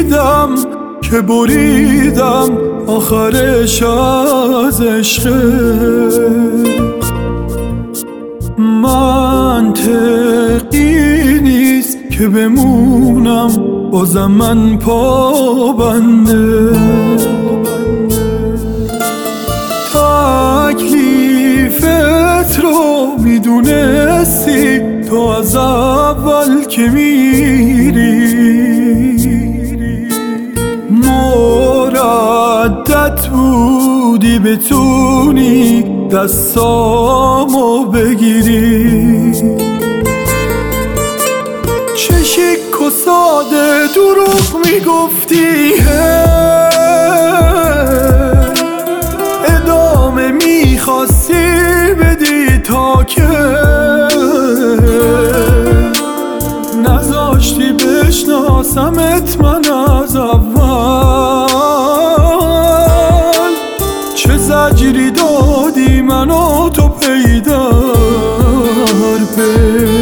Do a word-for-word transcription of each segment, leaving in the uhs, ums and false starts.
دیدم که بریدم آخرش از عشقه. منطقی نیست که بمونم بازم من پابنده. تکلیفت رو میدونستی تو از اول که میری. مردد بودی بتونی دستامو بگیری. چه شک و ساده دروغ میگفتی، ادامه میخواستی بدی تا که نذاشتی بشناسمت من از اول. چه زجری دادی منو تو پیدر پی.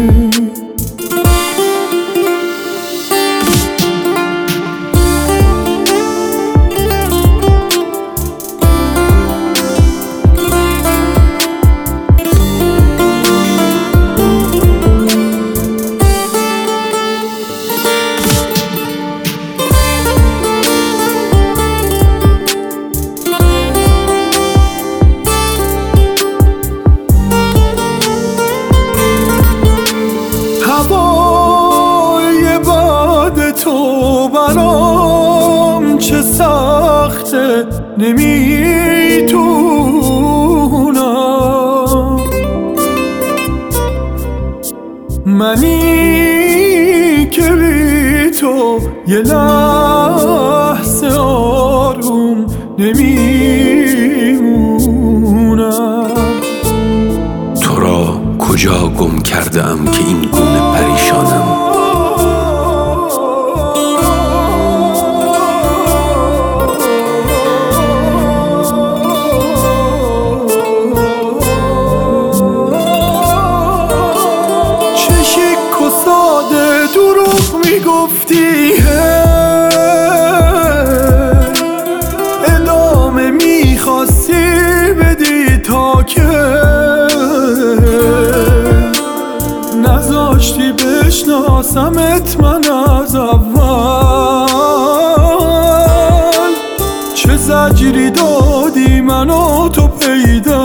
هوای بعد تو برام چه سخته نمیتونم. منی که بی تو یه لحظه آروم نمیمونم. تو را کجا گم کردم که این گونه پریشانم؟ چه شک و ساده دروغ میگفتی، ادامه میخواستی بدی تا که نذاشتی بشناسمت من از اول. چه زجری دادی منو تو پیدا